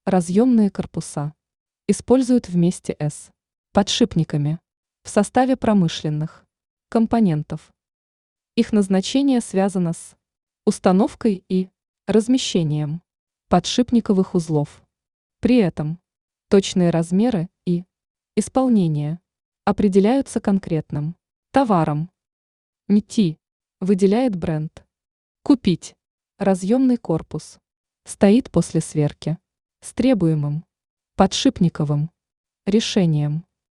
Разъемные корпуса используют вместе с подшипниками в составе промышленных компонентов. Их назначение связано с установкой и размещением подшипниковых узлов. При этом точные размеры и исполнение определяются конкретным товаром. НТИ выделяет бренд. Купить разъемный корпус стоит после сверки с требуемым подшипниковым решением.